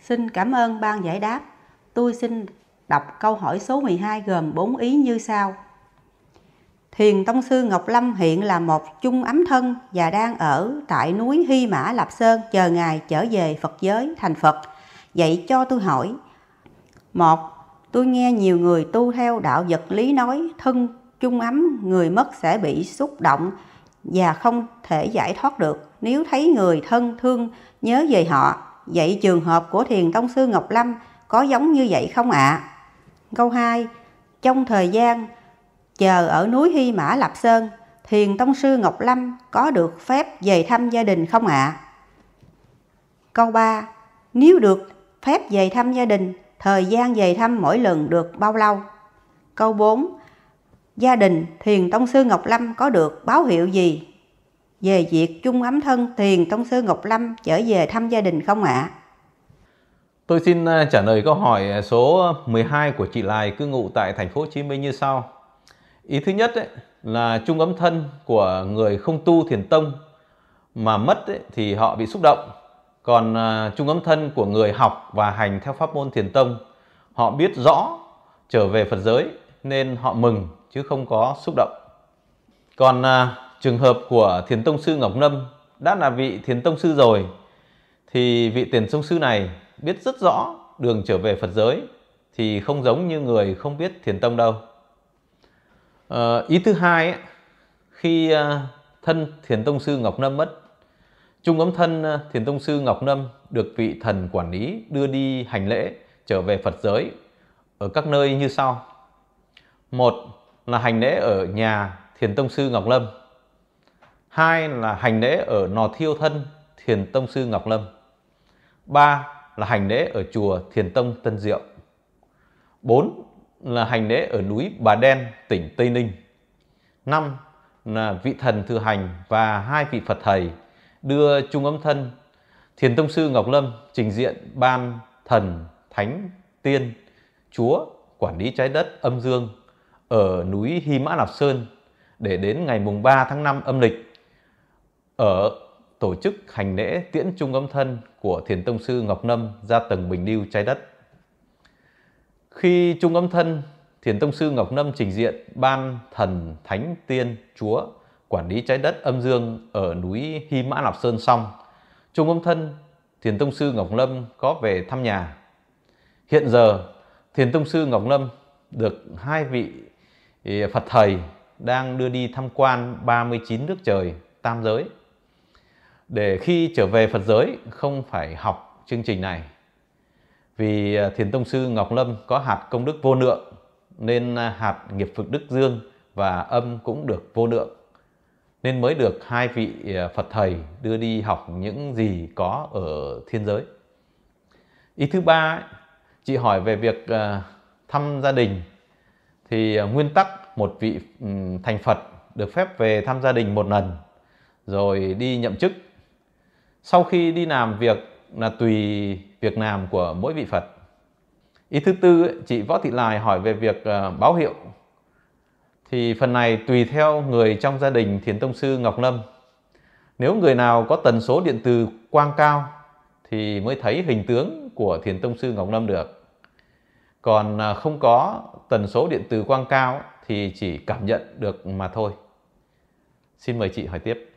Xin cảm ơn ban giải đáp. Tôi xin đọc câu hỏi số 12 gồm 4 ý như sau. Thiền Tông Sư Ngọc Lâm hiện là một chung ấm thân và đang ở tại núi Hy Mã Lạp Sơn chờ Ngài trở về Phật giới thành Phật. Vậy cho tôi hỏi. 1. Tôi nghe nhiều người tu theo đạo vật lý nói thân chung ấm người mất sẽ bị xúc động và không thể giải thoát được nếu thấy người thân thương nhớ về họ. Vậy trường hợp của Thiền Tông Sư Ngọc Lâm có giống như vậy không ạ? Câu 2. Trong thời gian chờ ở núi Hy Mã Lạp Sơn, Thiền Tông Sư Ngọc Lâm có được phép về thăm gia đình không ạ? Câu 3. Nếu được phép về thăm gia đình, thời gian về thăm mỗi lần được bao lâu? Câu 4. Gia đình Thiền Tông Sư Ngọc Lâm có được báo hiệu gì về việc chung ấm thân Thiền Tông Sư Ngọc Lâm trở về thăm gia đình không ạ? Tôi xin trả lời câu hỏi số 12 của chị Lài cư ngụ tại thành phố Hồ Chí Minh như sau. Ý thứ nhất là chung ấm thân của người không tu thiền tông mà mất thì họ bị xúc động. Còn chung ấm thân của người học và hành theo pháp môn thiền tông, họ biết rõ trở về Phật giới nên họ mừng chứ không có xúc động. Còn trường hợp của Thiền Tông Sư Ngọc Lâm đã là vị Thiền Tông Sư rồi thì vị Thiền Tông Sư này biết rất rõ đường trở về Phật giới thì không giống như người không biết thiền tông đâu. Ý thứ hai, khi thân Thiền Tông Sư Ngọc Lâm mất, chung ấm thân Thiền Tông Sư Ngọc Lâm được vị thần quản lý đưa đi hành lễ trở về Phật giới ở các nơi như sau. 1 là hành lễ ở nhà Thiền Tông Sư Ngọc Lâm. 2 là hành lễ ở nò thiêu thân Thiền Tông Sư Ngọc Lâm. 3 là hành lễ ở chùa Thiền Tông Tân Diệu. 4 là hành lễ ở núi Bà Đen, tỉnh Tây Ninh. 5 là vị thần thừa hành và 2 vị Phật thầy đưa chung ấm thân Thiền Tông Sư Ngọc Lâm trình diện ban thần, thánh, tiên, chúa, quản lý trái đất âm dương ở núi Hy Mã Lạp Sơn để đến ngày mùng 3 tháng 5 âm lịch ở tổ chức hành lễ tiễn chung ấm thân của Thiền Tông Sư Ngọc Lâm ra tầng bình lưu trái đất. Khi chung ấm thân Thiền Tông Sư Ngọc Lâm trình diện ban thần, thánh, tiên, chúa, quản lý trái đất âm dương ở núi Hy Mã Lạp Sơn xong, chung ấm thân Thiền Tông Sư Ngọc Lâm có về thăm nhà. Hiện giờ Thiền Tông Sư Ngọc Lâm được 2 vị Phật thầy đang đưa đi tham quan 39 nước trời tam giới để khi trở về Phật giới không phải học chương trình này. Vì Thiền Tông Sư Ngọc Lâm có hạt công đức vô lượng nên hạt nghiệp Phật đức dương và âm cũng được vô lượng, nên mới được 2 vị Phật thầy đưa đi học những gì có ở thiên giới. Ý thứ ba, chị hỏi về việc thăm gia đình thì nguyên tắc một vị thành Phật được phép về thăm gia đình 1 lần rồi đi nhậm chức. Sau khi đi làm việc là tùy việc làm của mỗi vị Phật. Ý thứ tư, chị Võ Thị Lài hỏi về việc báo hiệu. Thì phần này tùy theo người trong gia đình Thiền Tông Sư Ngọc Lâm. Nếu người nào có tần số điện từ quang cao thì mới thấy hình tướng của Thiền Tông Sư Ngọc Lâm được. Còn không có tần số điện từ quang cao thì chỉ cảm nhận được mà thôi. Xin mời chị hỏi tiếp.